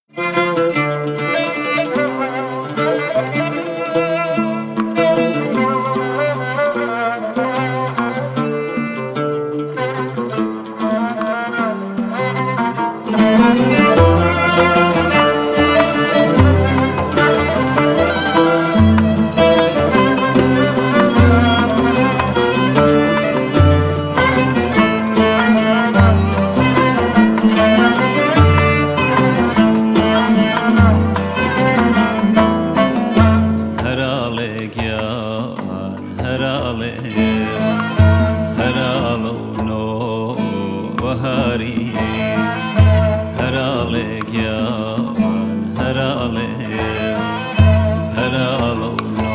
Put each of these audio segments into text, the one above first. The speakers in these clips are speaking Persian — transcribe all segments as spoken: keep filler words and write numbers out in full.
بهاری هر آله گیان هر آله هر آله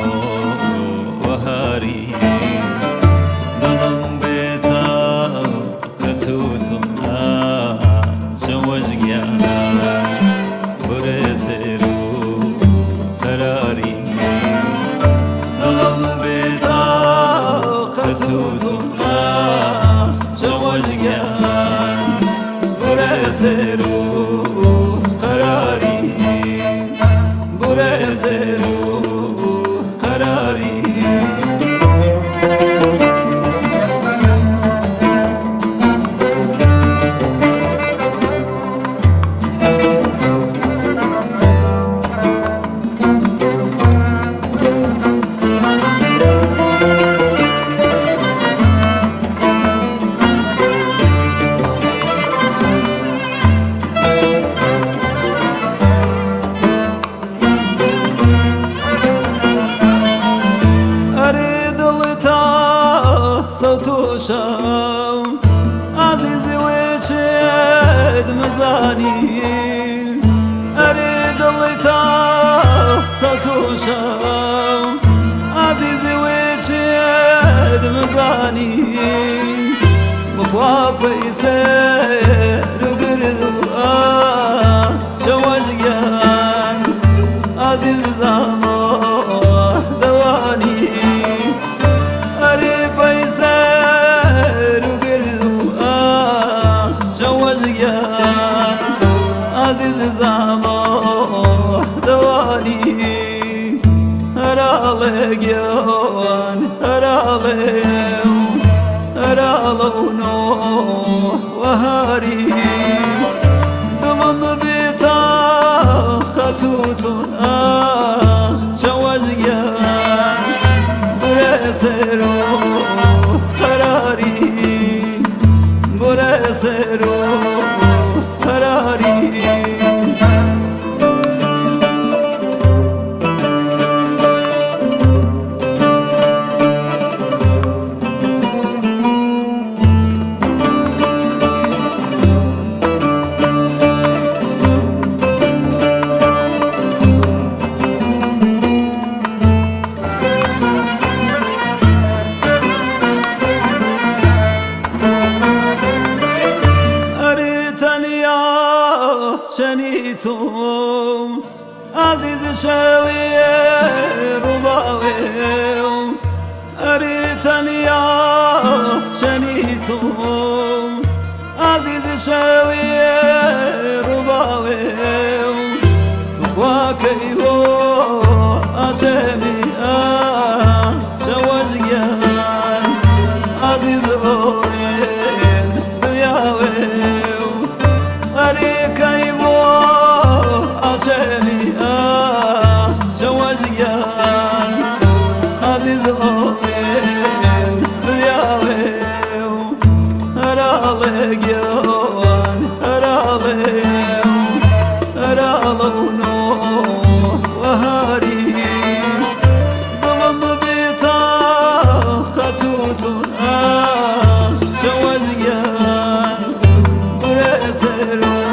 بهاری دلم بیتا خطوتنا شوج گیان برسرو فراری دلم بیتا خطوتنا شوج گیان برسرو قراری برسرو قراری صوتوشم عزیزی و چد مزانی اريد الليتا صوتوشم عزیزی و چد مزانی مخوافي سير وقردو شوجيان عزيز زامو دواني عزيز زامو دواني هرالي جوان هرالي هرالو نو وهاري دلم بيتا خطوتون آه شوجيان برسرو قراري برسرو قراري شنيتم عزيز شاوي رباوي أريتني يا شنيتم عزيز شاوي رباوي تخواكي هو أشمي شوجيان عزيز أوين بياوي أريكي عشاني آه شوجيان عزيز أوين بياوي هرالي جوان هرالي هرالو نو وهاري ظلم بيتا خطوتون آه شوجيان برسرو